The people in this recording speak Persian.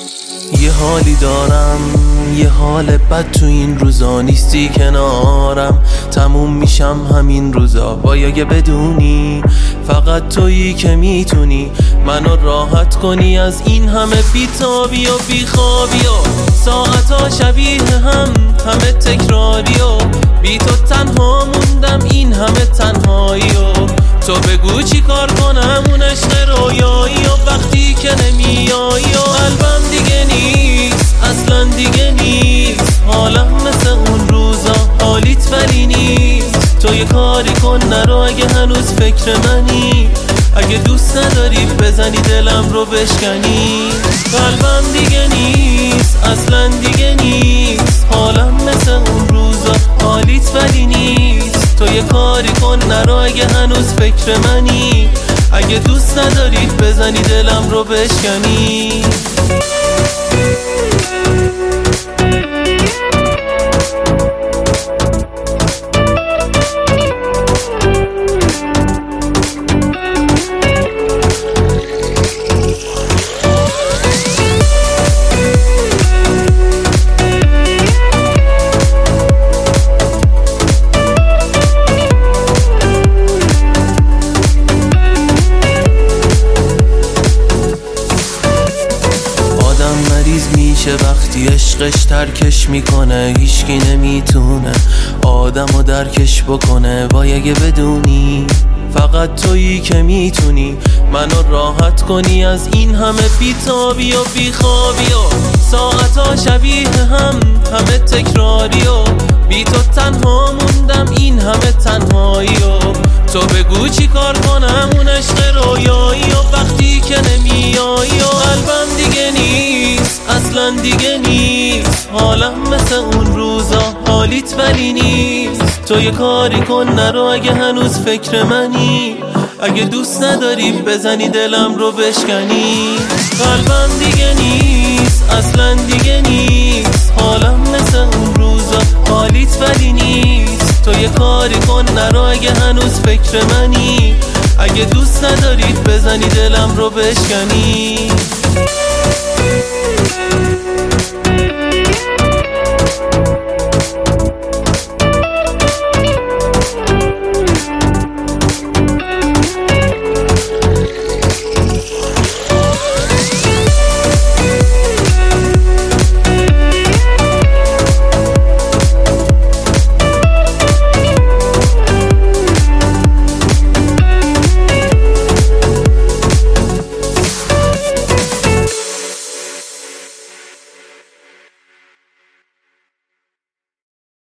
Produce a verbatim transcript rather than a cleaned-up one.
یه حالی دارم، یه حال بد تو این روزا نیستی کنارم. تموم میشم همین روزا باید بدونی فقط تویی که میتونی منو راحت کنی از این همه بیتابی و بیخوابی و ساعتا شبیه هم همه تکراری و بی تو تنها موندم این همه تنهایی و تو بگو چی کار کنم اون عشق رویایی و وقتی که نمیایی و قلبم دیگه نیست اصلا دیگه نیست حالم مثل اون روزا حالیت ولی نیست تو یه کاری کن نرو اگه هنوز فکر منی اگه دوست نداری بزنی دلم رو بشکنی قلبم دیگه نیست اصلا دیگه نیست حالم مثل اون روزا حالیت ولی نیست تو یه کاری کن نرو اگه هنوز فکر منی اگه دوست نداری بزنی دلم رو بشکنی وقتی عشقش ترکش میکنه هیچکی نمیتونه آدمو درکش بکنه وای اگه بدونی فقط تویی که میتونی منو راحت کنی از این همه بیتابی و بیخوابی و ساعتا شبیه هم همه تکراری و بی تو تنها موندم این همه تنهایی و تو بگو چی کار کنم اون عشق رویایی و وقتی که نمیایی و قلبم دیگه نیست اصلا دیگه نیست حالم مثل اون روزا حالیت ولی نیست تو یه کاری کن نرو اگه هنوز فکر منی اگه دوست نداری بزنی دلم رو بشکنی قلبم دیگه نیست اصلا دیگه نیست حالم مثل اون روزا حالیت ولی نیست تو یه کاری کن نرو اگه هنوز فکر منی اگه دوست نداری بزنی دلم رو بشکنی